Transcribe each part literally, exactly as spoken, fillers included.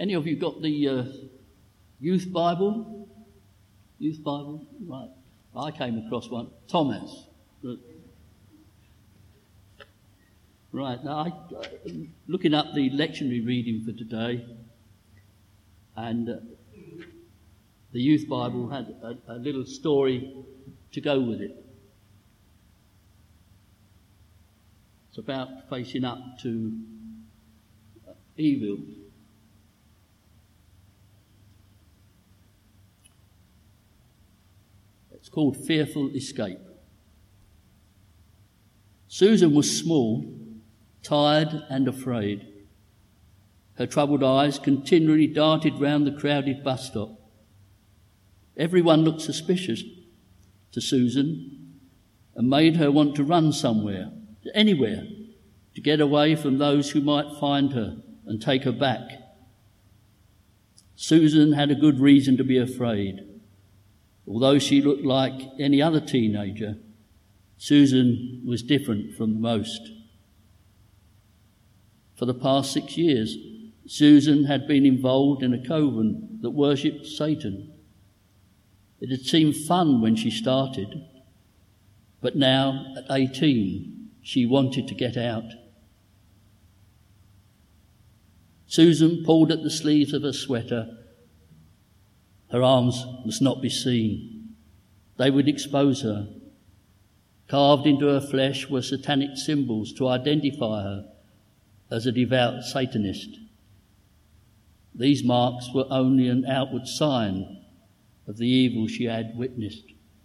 Any of you got the uh, Youth Bible? Youth Bible? Right. I came across one. Thomas. Right. Now, I, uh, looking up the lectionary reading for today, and uh, the Youth Bible had a, a little story to go with it. It's about facing up to uh, evil. It's called Fearful Escape. Susan was small, tired and afraid. Her troubled eyes continually darted round the crowded bus stop. Everyone looked suspicious to Susan and made her want to run somewhere, anywhere, to get away from those who might find her and take her back. Susan had a good reason to be afraid. Although she looked like any other teenager, Susan was different from most. For the past six years, Susan had been involved in a coven that worshipped Satan. It had seemed fun when she started, but now, at eighteen, she wanted to get out. Susan pulled at the sleeves of her sweater. Her arms must not be seen. They would expose her. Carved into her flesh were satanic symbols to identify her as a devout Satanist. These marks were only an outward sign of the evil she had witnessed.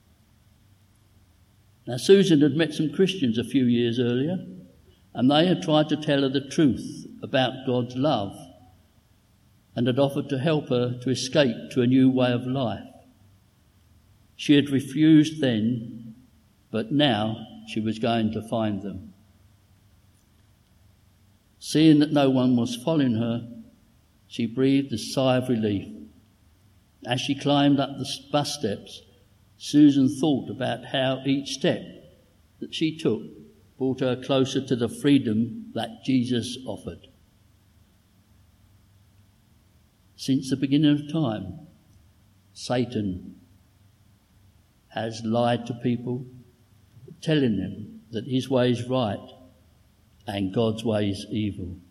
Now, Susan had met some Christians a few years earlier, and they had tried to tell her the truth about God's love and had offered to help her to escape to a new way of life. She had refused then, but now she was going to find them. Seeing that no one was following her, she breathed a sigh of relief. As she climbed up the bus steps, Susan thought about how each step that she took brought her closer to the freedom that Jesus offered. Since the beginning of time, Satan has lied to people, telling them that his way is right and God's way is evil.